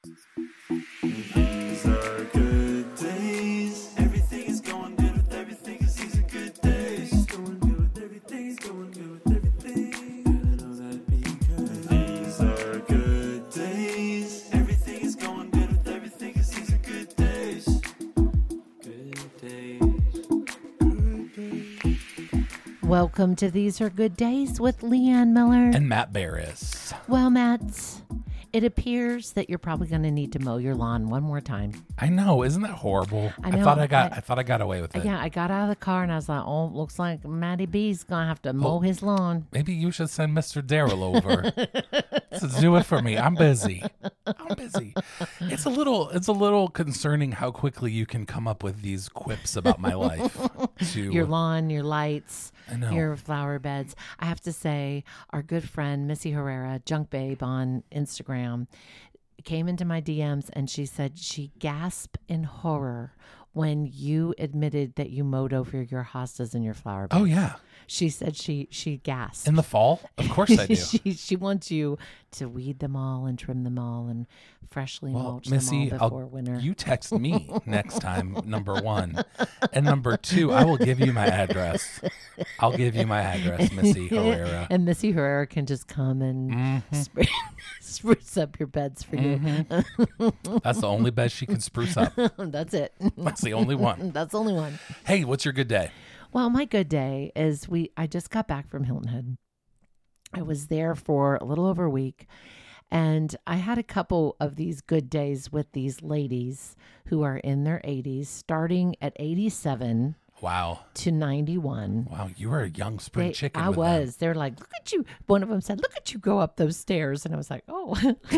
These are good days. Everything is going good with everything, 'cause these are good days. It's going good with everything, it's going good with everything. And I know that because these are good days. Everything is going good with everything, 'cause these are good days. Good days. Good days. Welcome to These Are Good Days with Leanne Miller. And Matt Barris. Well, Matt, it appears that you're probably going to need to mow your lawn one more time. I know, isn't that horrible? I know. I thought I got away with it. Yeah, I got out of the car and I was like, oh, looks like Matty B's going to have to mow his lawn. Maybe you should send Mr. Darrell over to do it for me. I'm busy. It's a little concerning how quickly you can come up with these quips about my life. Your lawn, your lights, I know. your flower beds. I have to say, our good friend Missy Herrera, Junk Babe on Instagram, came into my DMs and she said she gasped in horror when you admitted that you mowed over your hostas and your flower beds. Oh, yeah. She said she gasped. In the fall? Of course I do. she wants you to weed them all and trim them all and freshly mulch Missy, them all before winter. you text me next time, number one. And number two, I will give you my address. I'll give you my address, Missy Herrera. And Missy Herrera can just come and spruce up your beds for you. That's the only bed she can spruce up. That's it. That's the only one. That's the only one. Hey, what's your good day? Well, my good day is I just got back from Hilton Head. I was there for a little over a week, and I had a couple of these good days with these ladies who are in their 80s, starting at 87 Wow. to 91. Wow, you were a young spring chicken. I with was. They're like, look at you. One of them said, look at you go up those stairs. And I was like, oh,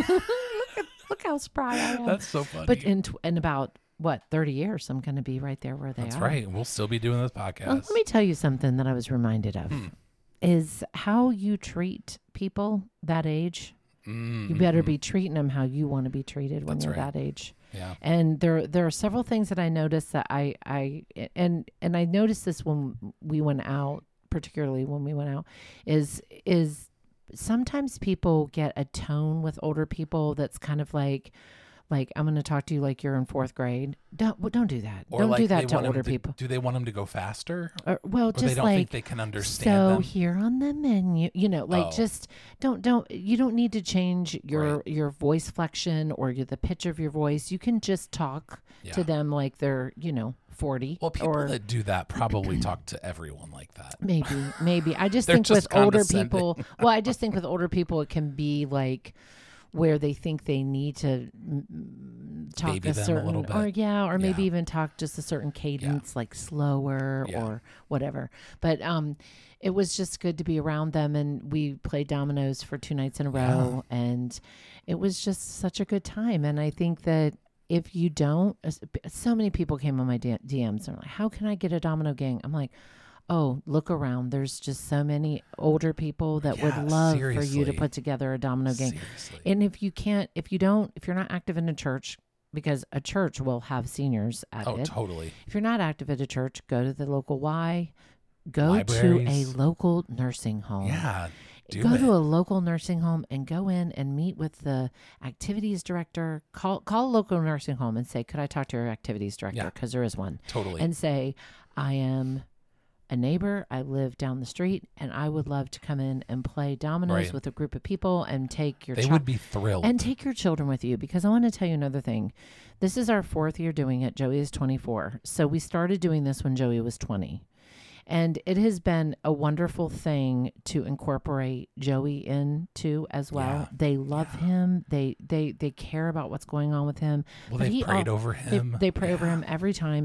look how spry I am. them. That's so funny. But in about, 30 years, I'm going to be right there where they That's are. right. We'll still be doing this podcast. Well, let me tell you something that I was reminded of is how you treat people that age. You better be treating them how you want to be treated when That's you're right. that age. Yeah. And there are several things that I noticed that I noticed this when we went out, particularly when we went out, is sometimes people get a tone with older people that's kind of like I'm going to talk to you like you're in fourth grade. Don't do that. Or Don't like do that they to want older them people. Do they want them to go faster? Or Or just they don't like think they can understand so them? here on the menu, just don't you don't need to change your voice flexion or the pitch of your voice. You can just talk to them like they're 40. Well, people or that do that probably talk to everyone like that. maybe. I just They're think just with older condescending. people. Well, I just think with older people it can be like where they think they need to talk Baby a them a certain, little bit. or maybe Yeah. even talk just a certain cadence, like slower Yeah. or whatever. But it was just good to be around them, and we played dominoes for 2 nights in a row, and it was just such a good time. And I think that if you don't, so many people came on my DMs and were like, "How can I get a domino gang?" I'm like, oh, look around. There's just so many older people that would love for you to seriously. put together a domino gang. Seriously. And if you're not active in a church, because a church will have seniors at Oh, it. totally. If you're not active at a church, go to the local Y. Go Libraries. to a local nursing home. Yeah. Go to a local nursing home and go in and meet with the activities director. Call a local nursing home and say, could I talk to your activities director? Yeah. Because there is one. Totally. And say, I am a neighbor. I live down the street, and I would love to come in and play dominoes Right. with a group of people and take your They would be thrilled. and take your children with you. Because I want to tell you another thing. This is our 4th year doing it. Joey is 24. So we started doing this when Joey was 20. And it has been a wonderful thing to incorporate Joey into as well. Yeah. They love him. They care about what's going on with him. Well, But they've he prayed al- over him. They pray over him every time.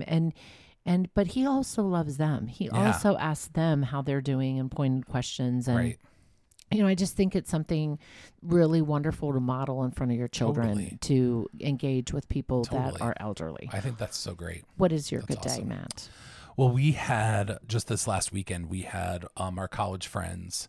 But he also loves them. He also asks them how they're doing and pointed questions. And, Right. I just think it's something really wonderful to model in front of your children Totally. to engage with people that Totally. are elderly. I think that's so great. What is your That's good day, awesome. Matt? Well, we had just this last weekend, we had our college friends.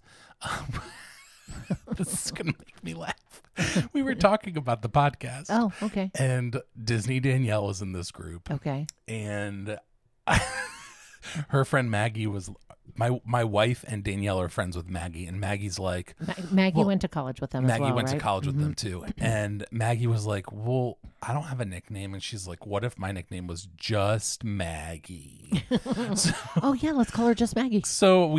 This is going to make me laugh. We were talking about the podcast. Oh, okay. And Disney Danielle was in this group. Okay. And her friend Maggie was my wife and Danielle are friends with Maggie, and Maggie's like, Maggie well, went to college with them as Maggie well, went to right? college with them too. And Maggie was like, well, I don't have a nickname. And she's like, what if my nickname was just Maggie? Oh yeah, let's call her just Maggie. So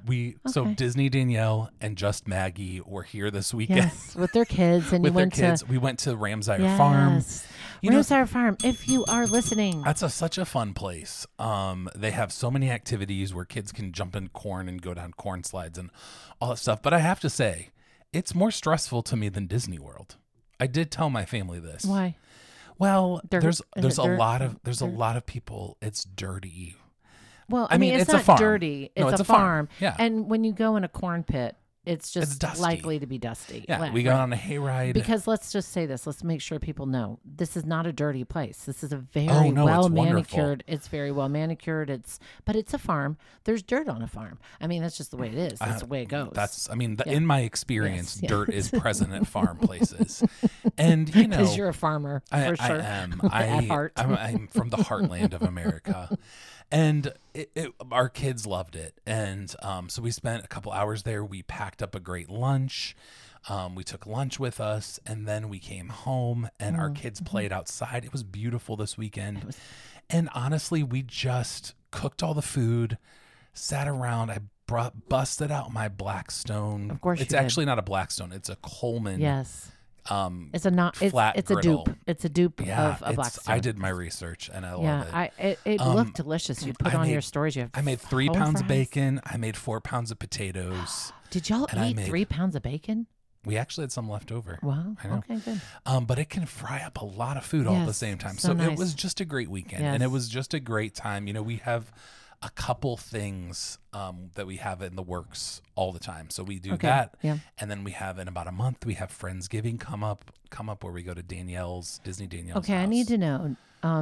so Okay. Disney Danielle and just Maggie were here this weekend Yes, with their kids, and with you their went kids. to We went to Ramsire Farm. yes, You know- Ramsire Farm. If you are listening, That's such a fun place. They have so many activities where kids can jump in corn and go down corn slides and all that stuff. But I have to say, it's more stressful to me than Disney World. I did tell my family this. why? Well, Dirt? there's Is it a dirt? lot of people. It's dirty. Well, I mean, it's it's a not farm. dirty. No, It's it's a a farm. farm. Yeah. And when you go in a corn pit, it's just dusty. likely to be dusty. Yeah, Right, we got right. on a hayride. Because let's just say this. Let's make sure people know this is not a dirty place. This is a very Oh, no, well it's wonderful. manicured. It's very well manicured. But it's a farm. There's dirt on a farm. I mean, that's just the way it is. That's the way it goes. In my experience, Yes, yeah. dirt is present at farm places, and you know, Because you're a farmer for I sure. am. At heart. I'm from the heartland of America, and our kids loved it. And so we spent a couple hours there. We packed up a great lunch. We took lunch with us, and then we came home, and our kids played outside. It was beautiful this weekend. And honestly, we just cooked all the food, sat around. I busted out my Blackstone. Of course you it's did. actually not a Blackstone. It's a Coleman. Yes. Um, It's a not. It's, flat it's a griddle. dupe. It's a dupe yeah, of a Blackstone. I did my research, and I love Yeah, it. it looked delicious. You put I on made- your stories. You have I made 3 home pounds of fries. bacon. I made 4 pounds of potatoes. Did y'all and I eat made- 3 pounds of bacon? We actually had some left over. Wow. I know. Okay, good. But it can fry up a lot of food all at the Yes, same time. so So nice. it was just a great weekend, and Yes. it was just a great time. You know, we have a couple things that we have in the works all the time. So we do Okay, that, yeah. and then we have in about a month we have Friendsgiving come up where we go to Disney Danielle's Okay, I house. need to know.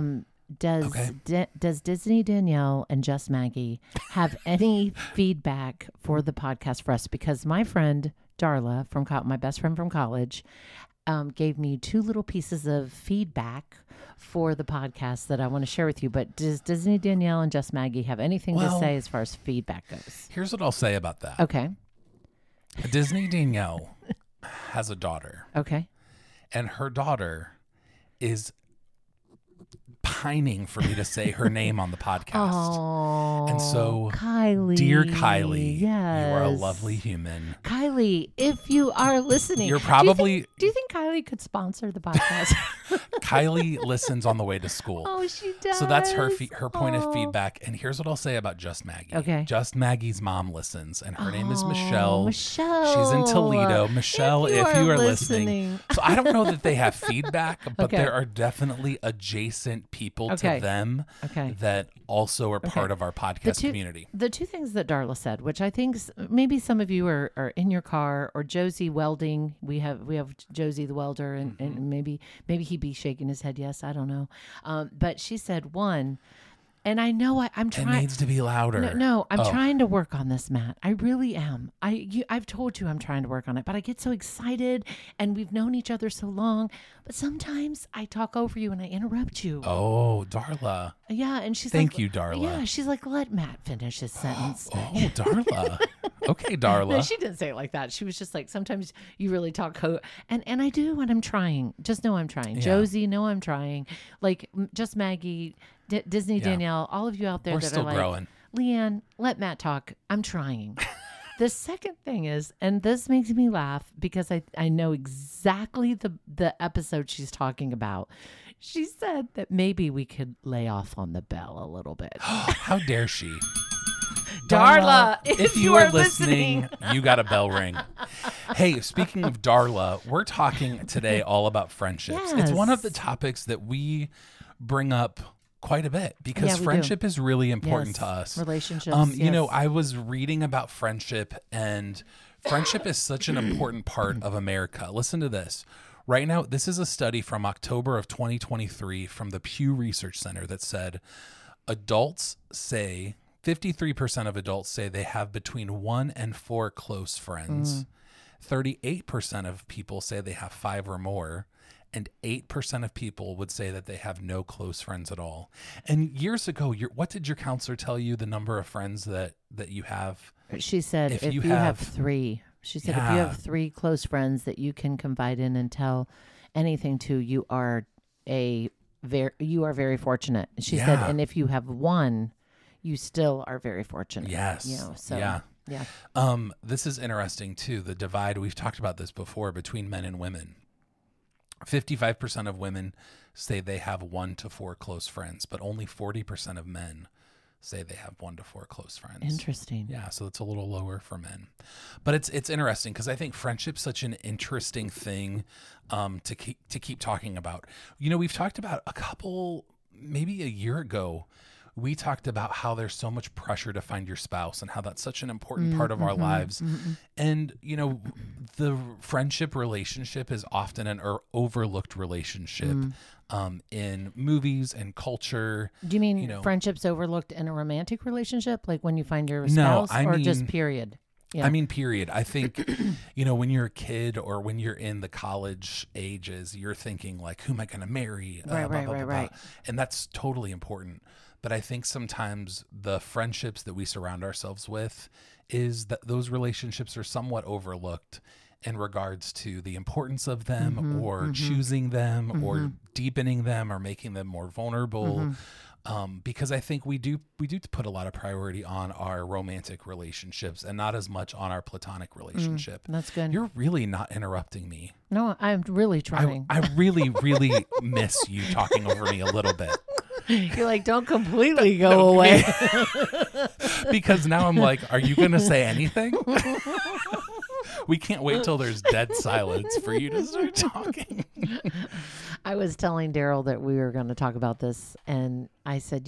Does Okay. does Disney Danielle and Just Maggie have any feedback for the podcast for us? Because my friend Darla my best friend from college, gave me 2 little pieces of feedback for the podcast that I want to share with you. But does Disney Danielle and Just Maggie have anything to Well- say as far as feedback goes? Here's what I'll say about that. Okay. Disney Danielle has a daughter, Okay. and her daughter is pining for me to say her name on the podcast. Oh, And so, Kylie, Dear Kylie, yes. you are a lovely human. Kylie, if you are listening, You're probably- Do you think Kylie could sponsor the podcast? Kylie listens on the way to school. Oh, she does. So that's her point of Oh. feedback. And here's what I'll say about Just Maggie. Okay. Just Maggie's mom listens, and her name is Oh, Michelle. Michelle. She's in Toledo. Michelle, if you are listening. So I don't know that they have feedback, but Okay. there are definitely adjacent people Okay. to them Okay. that also are part Okay. of our podcast community. The 2 things that Darla said, which I think maybe some of you are in your car, or Josie welding. We have Josie the welder, and, Mm-hmm. and maybe he'd be shaking his head. Yes, I don't know. But she said one, and I know I'm It trying. needs to be louder. No, I'm Oh. trying to work on this, Matt. I really am. I've told you I'm trying to work on it, but I get so excited, and we've known each other so long. But sometimes I talk over you and I interrupt you. Oh, Darla. Yeah, and she's Thank like, you, Darla. Yeah, she's like, let Matt finish his sentence. Oh, Darla. Okay, Darla. No, she didn't say it like that. She was just like, sometimes you really talk, and I do, and I'm trying. Just know I'm trying. Yeah. Josie, know I'm trying. Like, just Maggie, Disney Yeah. Danielle, all of you out there We're that still are like, growing. Leanne, let Matt talk. I'm trying. The second thing is, and this makes me laugh because I know exactly the episode she's talking about. She said that maybe we could lay off on the bell a little bit. How dare she? Darla, if you are listening. you got a bell ring. Hey, speaking of Darla, we're talking today all about friendships. It's one of the Yes. topics that we bring up quite a bit because Yeah, we do. friendship is really important Yes. to us. Relationships. You know, yes. I was reading about friendship, and friendship is such an important part of America. Listen to this. Right now, this is a study from October of 2023 from the Pew Research Center that said 53% of adults say they have between 1 and 4 close friends. 38% of people say they have 5 or more. and 8% of people would say that they have no close friends at all. And years ago, what did your counselor tell you the number of friends that you have? She said, if you have 3, she said, if you have 3 close friends that you can confide in and tell anything to, you are very fortunate. She said, and if you have 1, you still are very fortunate. Yes. Yeah. This is interesting too. The divide, we've talked about this before, between men and women. 55% of women say they have 1 to 4 close friends, but only 40% of men say they have 1 to 4 close friends. Interesting. Yeah, so it's a little lower for men. But it's interesting because I think friendship's such an interesting thing to keep talking about. We've talked about maybe a year ago, we talked about how there's so much pressure to find your spouse and how that's such an important part of our lives. And, the friendship relationship is often an overlooked relationship in movies and culture. Do you mean friendships overlooked in a romantic relationship? Like when you find your spouse just period? Yeah. I mean, period. I think, when you're a kid or when you're in the college ages, you're thinking like, who am I going to marry? Right. And that's totally important. But I think sometimes the friendships that we surround ourselves with is that those relationships are somewhat overlooked in regards to the importance of them or choosing them or deepening them or making them more vulnerable. Because I think we do put a lot of priority on our romantic relationships and not as much on our platonic relationship. That's good. You're really not interrupting me. No, I'm really trying. I really, really miss you talking over me a little bit. You're like, don't completely go away. Because now I'm like, are you going to say anything? We can't wait till there's dead silence for you to start talking. I was telling Daryl that we were going to talk about this, and I said,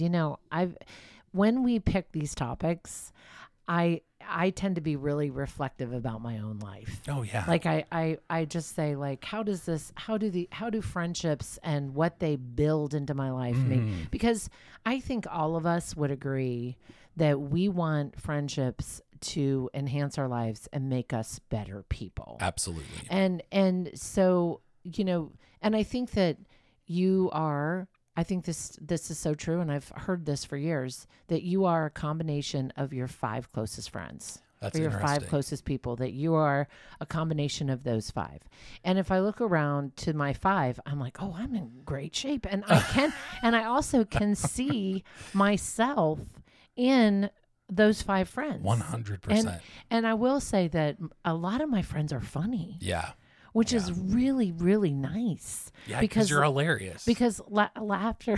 when we pick these topics, I tend to be really reflective about my own life. Oh yeah. Like I just say like, how do friendships and what they build into my life mean? Because I think all of us would agree that we want friendships to enhance our lives and make us better people. Absolutely. And so, and I think that I think this is so true, and I've heard this for years, that you are a combination of your 5 closest friends. That's or your interesting. 5 closest people, that you are a combination of those 5. And if I look around to my 5, I'm like, oh, I'm in great shape. And I also can see myself in those 5 friends. 100%. And I will say that a lot of my friends are funny. Yeah. Which is really, really nice. Yeah, because you're hilarious. Because laughter.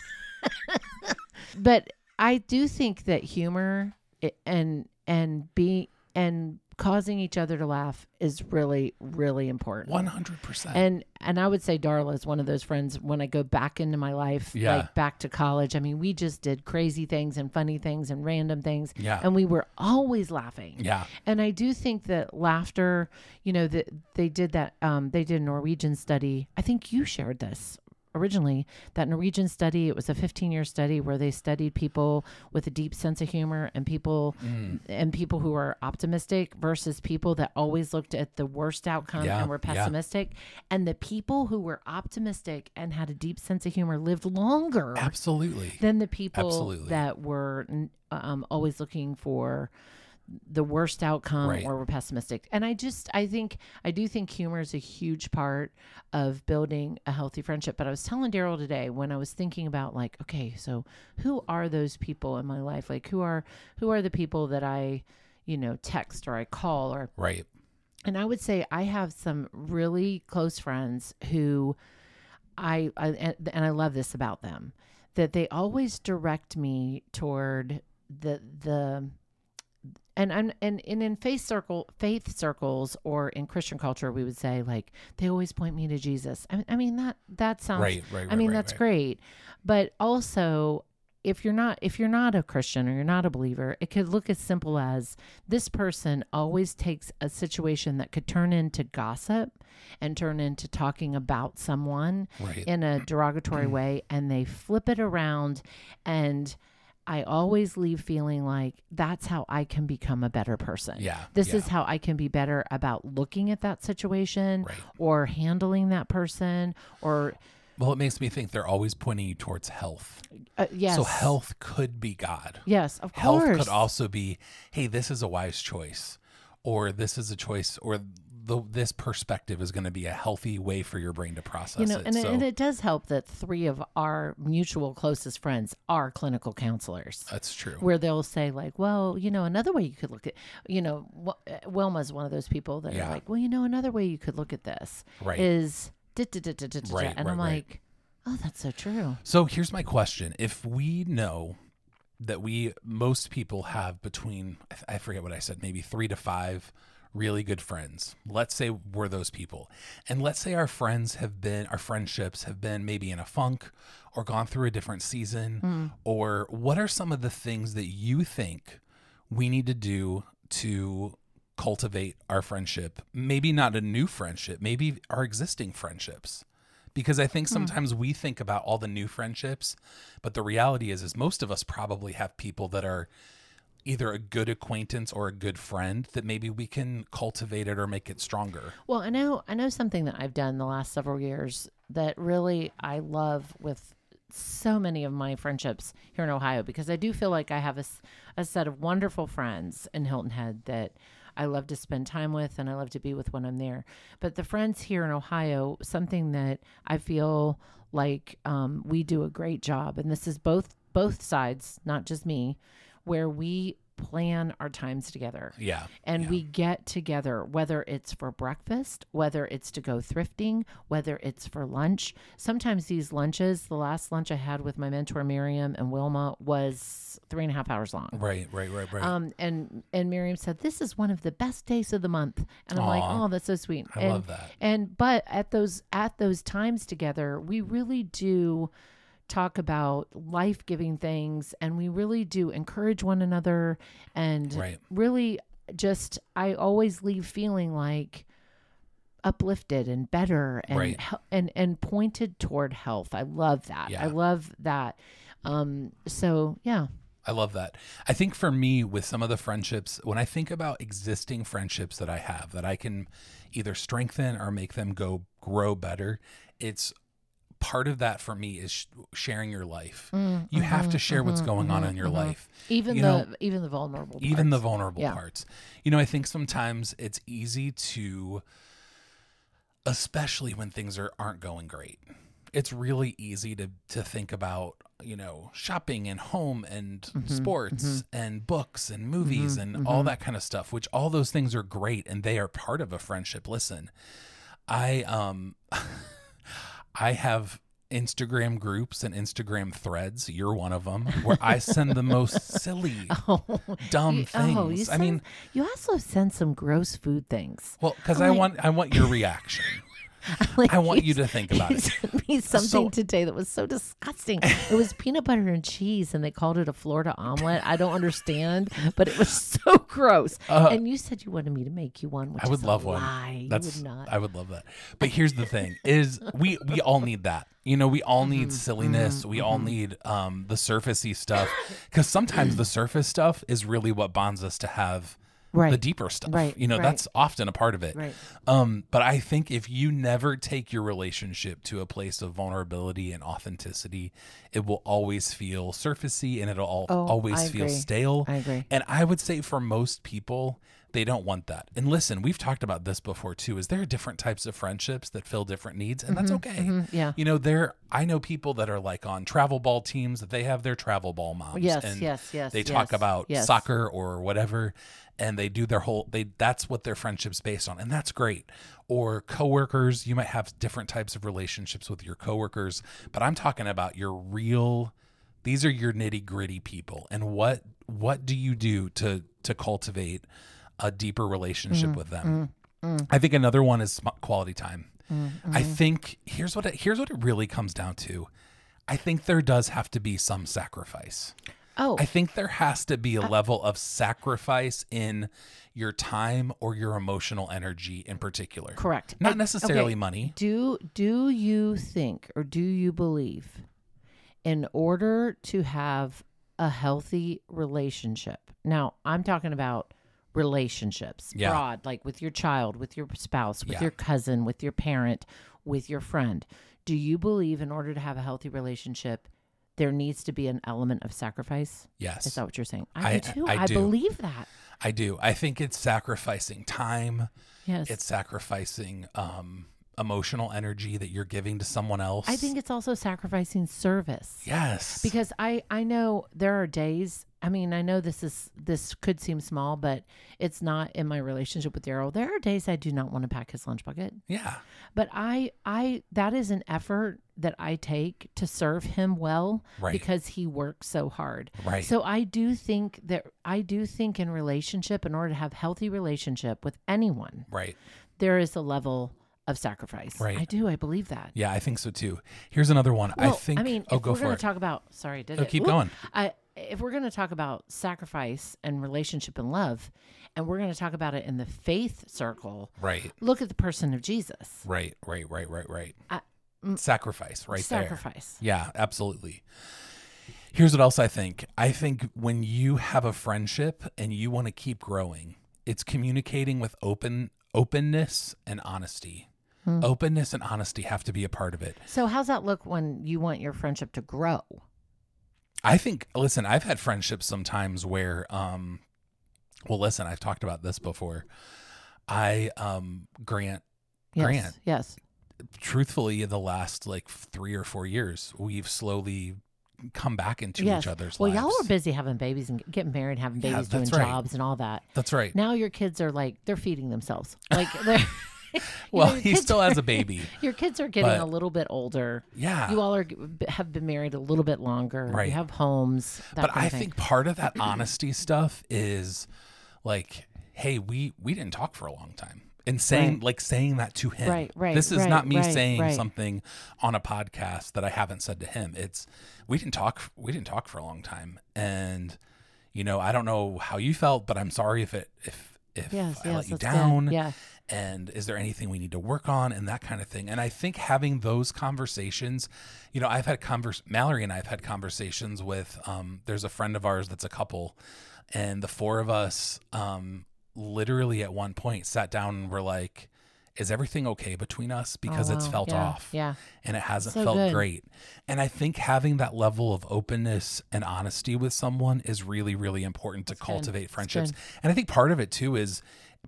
But I do think that humor and causing each other to laugh is really, really important. 100%. And I would say Darla is one of those friends when I go back into my life, like back to college. I mean, we just did crazy things and funny things and random things. Yeah. And we were always laughing. Yeah. And I do think that laughter, that they did a Norwegian study. I think you shared this originally, that Norwegian study. It was a 15-year study where they studied people with a deep sense of humor and people who are optimistic versus people that always looked at the worst outcome and were pessimistic. And the people who were optimistic and had a deep sense of humor lived longer than the people that were always looking for the worst outcome or were pessimistic. And I do think humor is a huge part of building a healthy friendship. But I was telling Daryl today when I was thinking about like, okay, so who are those people in my life? Like who are the people that I, text or I call or right. And I would say I have some really close friends who I love this about them, that they always direct me toward and in faith circles or in Christian culture, we would say like they always point me to Jesus. I mean that sounds right. That's great, but also if you're not a Christian or you're not a believer, it could look as simple as this person always takes a situation that could turn into gossip and turn into talking about someone in a derogatory way, and they flip it around and I always leave feeling like that's how I can become a better person. Yeah. This yeah. is how I can be better about looking at that situation Right. or handling that person or Well, it makes me think they're always pointing you towards health. yes. So health could be God. Yes, of Health course. could also be, hey, this is a wise choice, or this is a choice, or this perspective is going to be a healthy way for your brain to process it. And it does help that 3 of our mutual closest friends are clinical counselors. That's true. Where they'll say like, well, another way you could look at, Wilma's one of those people that Yeah. are like, well, another way you could look at this Right. is, Right, and right, I'm right. like, oh, that's so true. So here's my question. If we know that most people have between, I forget what I said, maybe 3 to 5 really good friends. Let's say we're those people. And let's say our friendships have been maybe in a funk or gone through a different season. Or what are some of the things that you think we need to do to cultivate our friendship? Maybe not a new friendship, maybe our existing friendships. Because I think sometimes we think about all the new friendships, but the reality is most of us probably have people that are either a good acquaintance or a good friend that maybe we can cultivate it or make it stronger. Well, I know something that I've done the last several years that really I love with so many of my friendships here in Ohio, because I do feel like I have a set of wonderful friends in Hilton Head that I love to spend time with and I love to be with when I'm there. But the friends here in Ohio, something that I feel like we do a great job, and this is both sides, not just me, where we plan our times together. Yeah. And yeah. we get together, whether it's for breakfast, whether it's to go thrifting, whether it's for lunch. Sometimes these lunches, the last lunch I had with my mentor, Miriam and Wilma, was 3.5 hours long. Right. And Miriam said, this is one of the best days of the month. And I'm like, oh, that's so sweet. I love that. But at those times together, we really do talk about life-giving things, and we really do encourage one another, and really just I always leave feeling like uplifted and better and and pointed toward health. I love that. Yeah. I love that. So yeah. I love that. I think for me, with some of the friendships, when I think about existing friendships that I have that I can either strengthen or make them grow better, it's part of that for me is sharing your life. You have to share what's going on in your life. Even the vulnerable parts. Even the vulnerable parts. I think sometimes it's easy to, especially when things aren't going great, it's really easy to think about, shopping and home and sports and books and movies and all that kind of stuff, which all those things are great and they are part of a friendship. Listen, I have Instagram groups and Instagram threads. You're one of them, where I send the most silly, dumb things. You also send some gross food things. Well, because I want your reaction. I want you to think about it. Sent me something today that was so disgusting. It was peanut butter and cheese, and they called it a Florida omelet. I don't understand, but it was so gross. And you said you wanted me to make you one, which I would is love a one. lie. You would not. I would love that. But here's the thing: is we all need that. We all need silliness. We all need the surfacey stuff, because sometimes the surface stuff is really what bonds us to have. The deeper stuff, that's often a part of it. Right. But I think if you never take your relationship to a place of vulnerability and authenticity, it will always feel surfacey and it'll always feel stale. I agree. And I would say for most people, they don't want that. And listen, we've talked about this before too, is there are different types of friendships that fill different needs, and that's okay. Yeah. I know people that are like on travel ball teams that they have their travel ball moms. Yes, and yes. They talk about soccer or whatever, and they do that's what their friendship's based on. And that's great. Or coworkers, you might have different types of relationships with your coworkers, but I'm talking about these are your nitty gritty people. And what do you do to cultivate a deeper relationship with them? I think another one is quality time. I think here's what it really comes down to. I think there does have to be some sacrifice. I think there has to be a level of sacrifice in your time or your emotional energy in particular. Correct. Not necessarily money. Do you think, or do you believe, in order to have a healthy relationship, now I'm talking about relationships, Yeah. broad, like with your child, with your spouse, with Yeah. your cousin, with your parent, with your friend. Do you believe in order to have a healthy relationship, there needs to be an element of sacrifice? Yes. Is that what you're saying? I- do too. I I do. believe that. I do. I think it's sacrificing time. Yes. It's sacrificing emotional energy that you're giving to someone else. I think it's also sacrificing service. Yes. Because I know there are days, I mean, I know this could seem small, but it's not in my relationship with Daryl. There are days I do not want to pack his lunch bucket. Yeah. But I that is an effort that I take to serve him well Right. because he works so hard. Right. So I do think in relationship, in order to have healthy relationship with anyone, Right. there is a level of sacrifice. Right. I believe that. Yeah, I think so too. Here's another one. Well, I think. I mean, oh, if go we're for going it. to talk about, sorry, did Oh, it? keep Whoop. going. If we're going to talk about sacrifice and relationship and love, and we're going to talk about it in the faith circle, Right. look at the person of Jesus. Right. Sacrifice. Right there. Sacrifice. Yeah, absolutely. Here's what else I think. I think when you have a friendship and you want to keep growing, it's communicating with openness and honesty. Openness and honesty have to be a part of it. So how's that look when you want your friendship to grow? I think, listen, I've had friendships sometimes where, well, listen, I've talked about this before. Grant, Yes. truthfully, in the last like 3 or 4 years, we've slowly come back into Yes. each other's Well, lives. y'all were busy having babies and getting married, having Yeah, babies, doing that's right. jobs and all that. That's right. Now your kids are like, they're feeding themselves. Like they're Well, your he kids still are- has a baby. Your kids are getting But- a little bit older. Yeah. You all have been married a little bit longer. Right. You have homes. That But kind I of thing. think part of that honesty stuff is like, hey, we didn't talk for a long time. And saying that to him. Right, This is right, not me right, saying right. something on a podcast that I haven't said to him. It's we didn't talk for a long time. And I don't know how you felt, but I'm sorry if I let you that's down. good. Yeah. And is there anything we need to work on and that kind of thing. And I think having those conversations, I've had Mallory and I have had conversations with there's a friend of ours that's a couple, and the four of us literally at one point sat down and were like, is everything okay between us? Because Oh, it's wow. felt Yeah, off. yeah. And it hasn't So felt good. great. And I think having that level of openness and honesty with someone is really, really important to cultivate friendships. good. And I think part of it is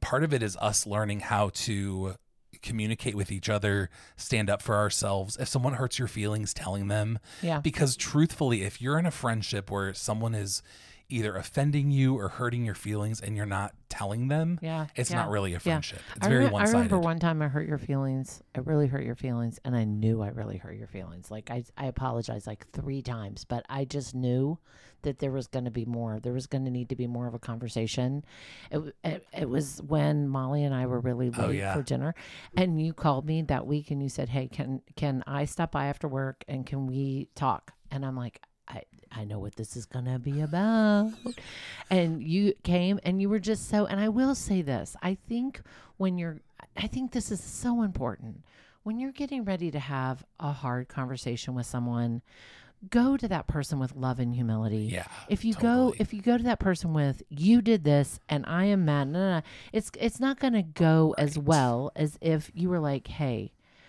us learning how to communicate with each other, stand up for ourselves. If someone hurts your feelings, telling them. Yeah. Because truthfully, if you're in a friendship where someone is either offending you or hurting your feelings and you're not telling them, Yeah. it's yeah, not really a yeah. friendship. It's I very remember one-sided. one time I hurt your feelings. I really hurt your feelings, and I knew I really hurt your feelings. Like I apologized like 3 times, but I just knew that there was going to be more. There was going to need to be more of a conversation. It was when Molly and I were really late yeah. for dinner, and you called me that week and you said, "Hey, can I stop by after work and can we talk?" And I'm like, I know what this is going to be about. And you came and you were just so, and I will say this, I think this is so important. When you're getting ready to have a hard conversation with someone, go to that person with love and humility. Yeah, If you totally. go to that person with, you did this and I am mad, no, it's not going to go as well as if you were like, hey,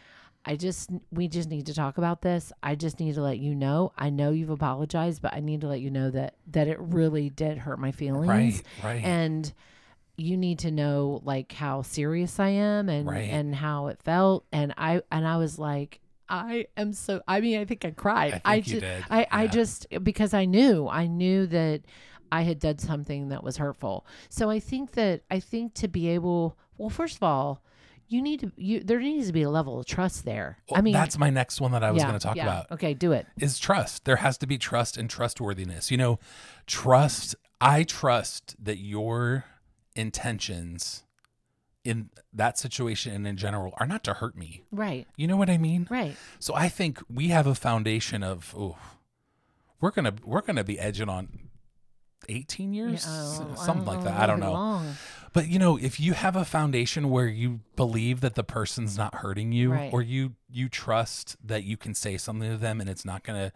we just need to talk about this. I just need to let you know. I know you've apologized, but I need to let you know that it really did hurt my feelings. Right. And you need to know like how serious I am and Right. and how it felt. And I was like, I think I cried. I think you did. I Yeah. just, because I knew that I had done something that was hurtful. So I think to be able, well, first of all, there needs to be a level of trust there. Well, I mean, that's my next one that I was going to talk about. Okay, do it. Is trust. There has to be trust and trustworthiness. Trust. I trust that your intentions in that situation and in general are not to hurt me. Right. You know what I mean? Right. So I think we have a foundation of, we're gonna be edging on 18 years, something like that. I don't know. Long. But if you have a foundation where you believe that the person's not hurting you, Right. or you trust that you can say something to them and it's not going to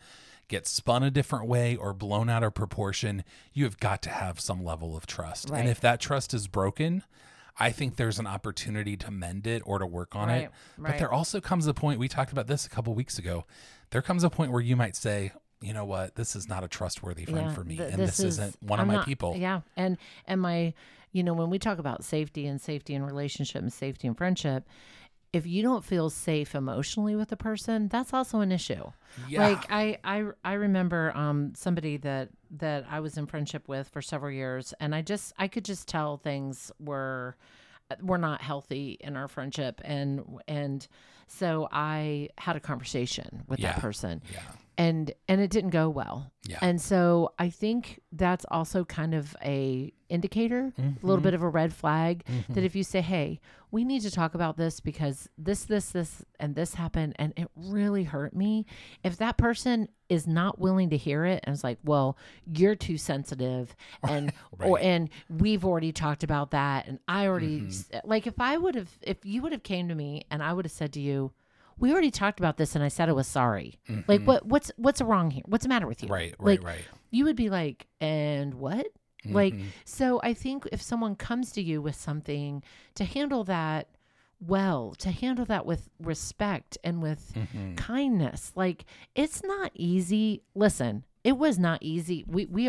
get spun a different way or blown out of proportion, you have got to have some level of trust. Right. And if that trust is broken, I think there's an opportunity to mend it or to work on it. But there also comes a point, we talked about this a couple weeks ago, there comes a point where you might say, you know what, this is not a trustworthy friend for me. And this isn't one of my people. Yeah. And my, when we talk about safety in relationship and safety in friendship, if you don't feel safe emotionally with a person, that's also an issue. Yeah. Like I remember somebody that I was in friendship with for several years, and I could just tell things were not healthy in our friendship, and so I had a conversation with that person. Yeah. And it didn't go well. Yeah. And so I think that's also kind of a indicator, a little bit of a red flag, that if you say, hey, we need to talk about this because this, and this happened and it really hurt me. If that person is not willing to hear it and it's like, well, you're too sensitive and, and we've already talked about that. And I already, like if you would have came to me and I would have said to you, we already talked about this and I said I was sorry. Like what's wrong here? What's the matter with you? Right. You would be like, and what? Like, so I think if someone comes to you with something, to handle that well, to handle that with respect and with kindness, like it's not easy. Listen, it was not easy.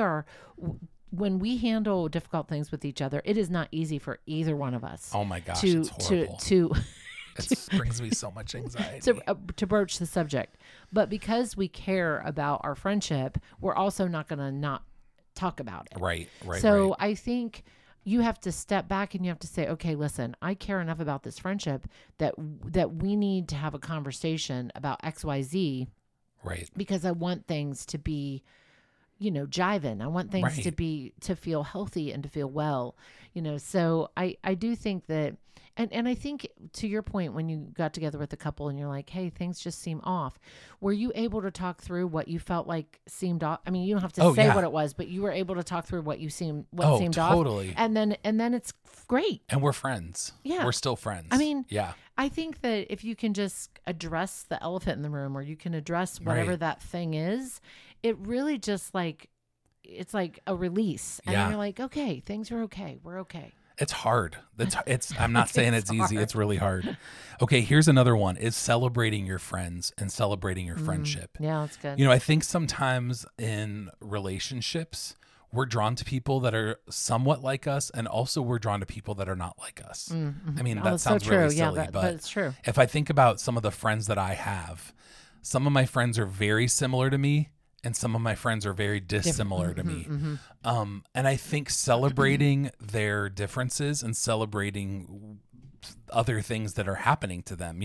When we handle difficult things with each other, it is not easy for either one of us. Oh my gosh, it's horrible. It brings me so much anxiety. To broach the subject. But because we care about our friendship, we're also not going to not talk about it. Right. So I think you have to step back and you have to say, okay, listen, I care enough about this friendship that we need to have a conversation about XYZ. Right. Because I want things to be, jiving. I want things to feel healthy and to feel well, so I do think that, and I think to your point, when you got together with a couple and you're like, hey, things just seem off. Were you able to talk through what you felt like seemed off? I mean, you don't have to say what it was, but you were able to talk through what seemed totally. off. And then it's great. And we're friends. Yeah. We're still friends. I mean, yeah. I think that if you can just address the elephant in the room, or you can address whatever that thing is, it really just it's like a release. And you're like, okay, things are okay. We're okay. It's hard. I'm not saying it's easy. It's really hard. Okay, here's another one, is celebrating your friends and celebrating your friendship. Yeah, that's good. I think sometimes in relationships, we're drawn to people that are somewhat like us, and also we're drawn to people that are not like us. I mean, that sounds so true. really silly, but it's true. If I think about some of the friends that I have, some of my friends are very similar to me, and some of my friends are very dissimilar to me. And I think celebrating their differences and celebrating other things that are happening to them,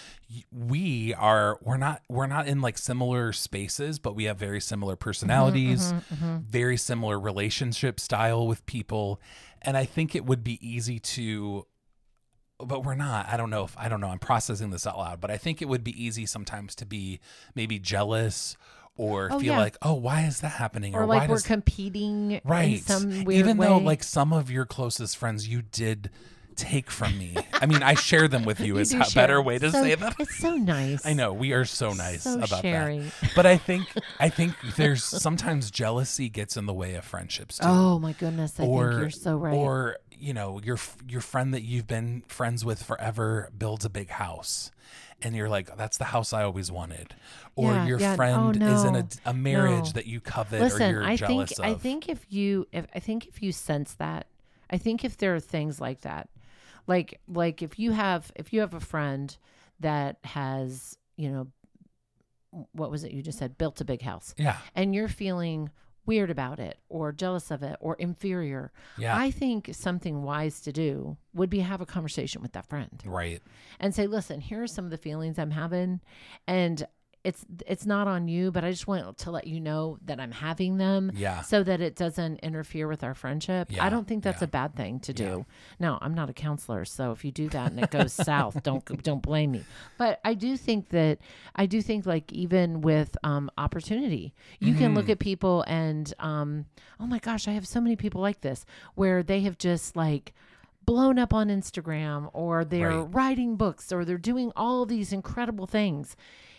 we're not in like similar spaces, but we have very similar personalities, very similar relationship style with people. And I think it would be easy but we're not. I don't know. I'm processing this out loud, but I think it would be easy sometimes to be maybe jealous or feel like, oh, why is that happening? Or like we're competing in some weird Even way. though like some of your closest friends you did take from me. I mean, I share them with you is a better way to say that. It's so nice. I know, we are so nice about sharing. that. But I think there's sometimes jealousy gets in the way of friendships too. Oh my goodness, I think you're so right. Or your friend that you've been friends with forever builds a big house. And you're like, that's the house I always wanted. Or your friend is in a marriage that you covet or you're jealous of. I think if you sense that, I think if there are things like that, like if you have a friend that has, what was it you just said, built a big house. Yeah. And you're feeling weird about it or jealous of it or inferior. Yeah. I think something wise to do would be have a conversation with that friend. Right. And say, listen, here are some of the feelings I'm having, and it's not on you, but I just want to let you know that I'm having them so that it doesn't interfere with our friendship. Yeah. I don't think that's a bad thing to do. Yeah. Now, I'm not a counselor, so if you do that and it goes south, don't blame me. But I do think like even with opportunity, you can look at people and oh my gosh, I have so many people like this where they have just like blown up on Instagram, or they're writing books, or they're doing all these incredible things.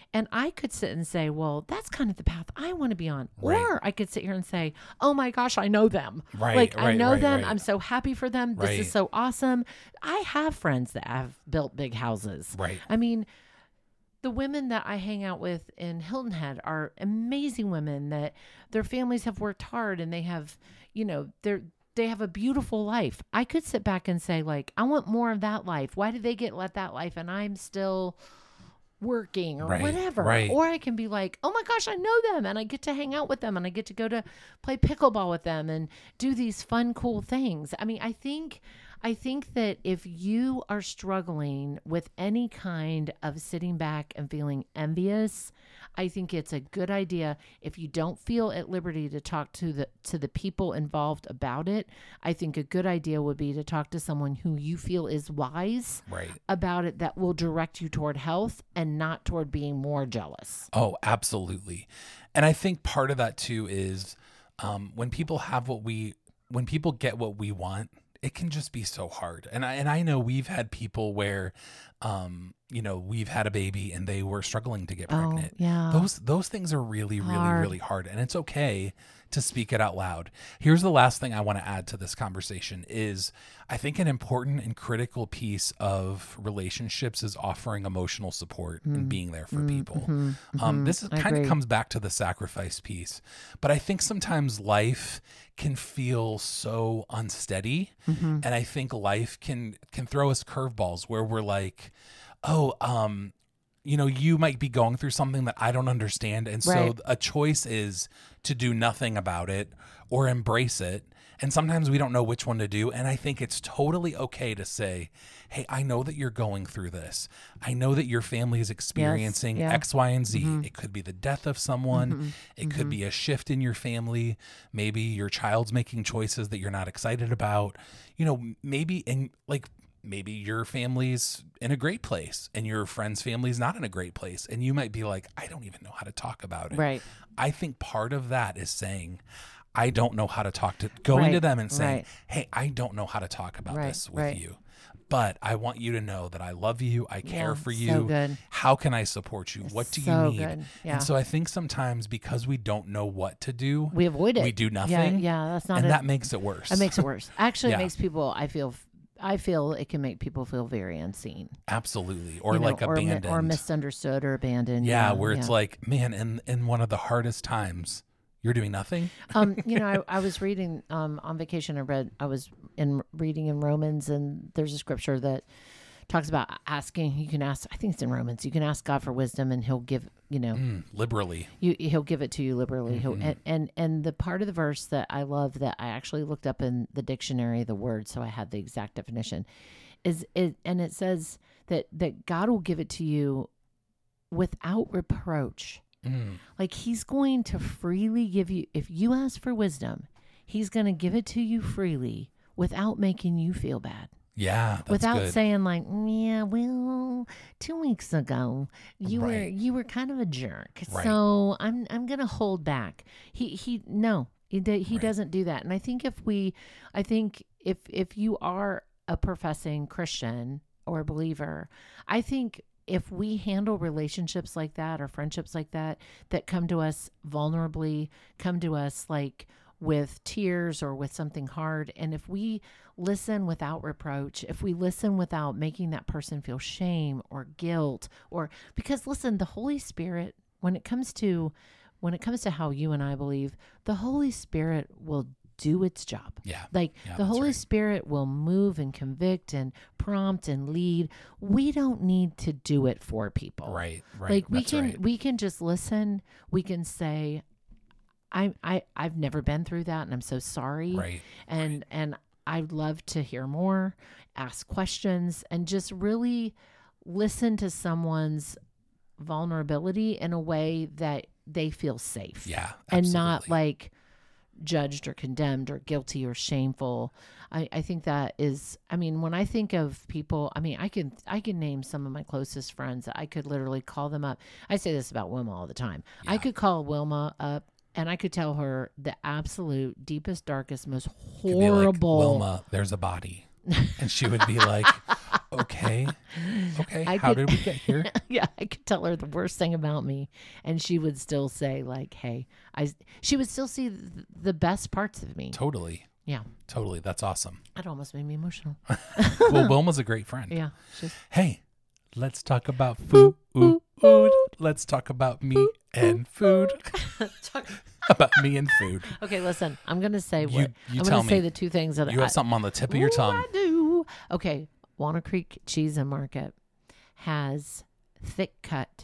And I could sit and say, well, that's kind of the path I want to be on. Right. Or I could sit here and say, oh my gosh, I know them. Right, Like, I right, know right, them. right. I'm so happy for them. This Right. is so awesome. I have friends that have built big houses. Right. I mean, the women that I hang out with in Hilton Head are amazing women that their families have worked hard and they have, they have a beautiful life. I could sit back and say, like, I want more of that life. Why did they get let that life and I'm still working or Right, whatever? right. Or I can be like, oh my gosh, I know them and I get to hang out with them and I get to go to play pickleball with them and do these fun, cool things. I mean, I think that if you are struggling with any kind of sitting back and feeling envious, I think it's a good idea. If you don't feel at liberty to talk to the people involved about it, I think a good idea would be to talk to someone who you feel is wise Right. about it, that will direct you toward health and not toward being more jealous. Oh, absolutely. And I think part of that too is when people get what we want, it can just be so hard. And I know we've had people where, we've had a baby and they were struggling to get pregnant. yeah. Those things are really, really, Hard. really hard. And it's okay to speak it out loud. Here's the last thing I want to add to this conversation is I think an important and critical piece of relationships is offering emotional support and being there for people. This I kind of agree. comes back to the sacrifice piece, but I think sometimes life can feel so unsteady. And I think life can throw us curveballs where we're like, you might be going through something that I don't understand. And so Right. a choice is to do nothing about it or embrace it. And sometimes we don't know which one to do. And I think it's totally okay to say, hey, I know that you're going through this. I know that your family is experiencing yeah. X, Y, and Z. It could be the death of someone. It could be a shift in your family. Maybe your child's making choices that you're not excited about. Maybe your family's in a great place and your friend's family's not in a great place. And you might be like, I don't even know how to talk about it. Right. I think part of that is saying, I don't know how to going to Right, them and saying, right. hey, I don't know how to talk about Right, this with right. you, but I want you to know that I love you. I care for you. so good. How can I support you? What do you So need? good, yeah. And so I think sometimes because we don't know what to do, We avoid it. we do nothing. Yeah, that's not and it. that makes it worse. It makes it worse. Actually, Yeah. it makes people, I feel it can make people feel very unseen. Absolutely. Or You know, like abandoned. or misunderstood or abandoned. Yeah, where it's like, man, in one of the hardest times, you're doing nothing. I was reading on vacation. I was reading in Romans, and there's a scripture that talks about asking. You can ask. I think it's in Romans. You can ask God for wisdom, and He'll give. Liberally. He'll give it to you liberally. Mm-hmm. And the part of the verse that I love that I actually looked up in the dictionary, the word, so I had the exact definition, and it says that God will give it to you without reproach. Like He's going to freely give you, if you ask for wisdom, He's going to give it to you freely without making you feel bad. Yeah, that's Without good. saying like, yeah, well, 2 weeks ago Right. you were kind of a jerk, Right. so I'm gonna hold back. He doesn't do that. And I think if you are a professing Christian or a believer, I think if we handle relationships like that or friendships like that come to us vulnerably, come to us like with tears or with something hard, and if we listen without reproach, if we listen without making that person feel shame or guilt, or because listen, the Holy Spirit, when it comes to how you and I believe, the Holy Spirit will do its job. Yeah. Like Yeah, the that's Holy right. Spirit will move and convict and prompt and lead. We don't need to do it for people. Right. Like That's right. we can just listen. We can say, I've never been through that, and I'm so sorry. Right. And I'd love to hear more, ask questions, and just really listen to someone's vulnerability in a way that they feel safe. Yeah. And not absolutely. like judged or condemned or guilty or shameful. I think that is, when I think of people, I can name some of my closest friends that I could literally call them up. I say this about Wilma all the time. I Yeah. could call Wilma up and I could tell her the absolute deepest, darkest, most Could be like, horrible. Wilma, there's a body. And she would be like, Okay. I How could- did we get here? Yeah, I could tell her the worst thing about me, and she would still say like, "Hey," she would still see the best parts of me. Totally. Yeah, That's awesome. it almost made me emotional. Well, Wilma's a great friend. Yeah, she's Hey, let's talk about food. Let's talk about me and food. About me and food. okay. Listen, I'm gonna say You what I'm tell gonna say. me. The two things that You have something on the tip of your tongue. I do. Okay, Walnut Creek Cheese and Market has thick cut,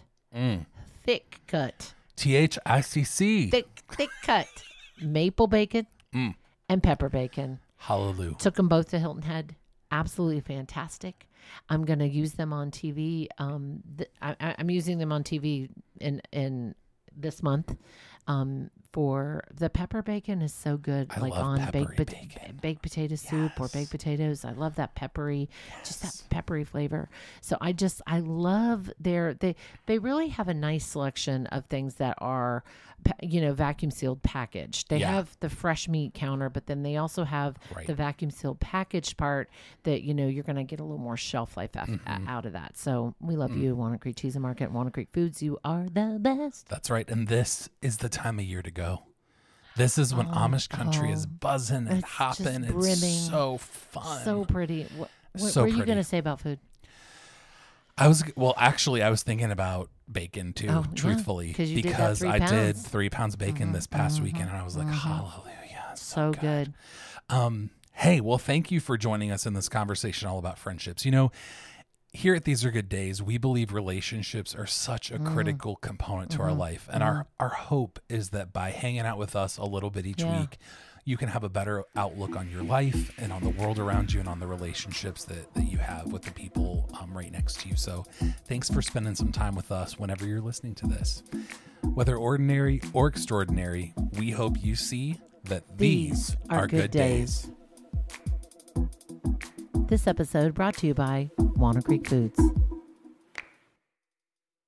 THICC. thick cut maple bacon and pepper bacon. Hallelujah. Took them both to Hilton Head. Absolutely fantastic. I'm going to use them on TV. I'm using them on TV in this month. For the pepper bacon is so good, I like love on peppery baked potato soup or baked potatoes. I love that peppery, just that peppery flavor. So I love they really have a nice selection of things that are, vacuum sealed packaged. They Yeah. have the fresh meat counter, but then they also have Right. the vacuum sealed packaged part that, you're going to get a little more shelf life out of that. So we love you, Walnut Creek Cheese and Market, Walnut Creek Foods. You are the best. That's right. And this is the time of year to go. This is when Amish country is buzzing and It's just hopping. It's brimming. so fun. So pretty. What So were you pretty. going to say about food? I was thinking about bacon too, Oh, yeah, truthfully, 'cause you did that because 3 I did pounds. 3 pounds of bacon this past weekend, and I was like, hallelujah. So good. Hey, well, thank you for joining us in this conversation all about friendships. Here at These Are Good Days, we believe relationships are such a critical component to our life. And our hope is that by hanging out with us a little bit each Yeah. week, you can have a better outlook on your life and on the world around you and on the relationships that you have with the people right next to you. So thanks for spending some time with us whenever you're listening to this. Whether ordinary or extraordinary, we hope you see that these are good days. This episode brought to you by Walnut Creek Foods.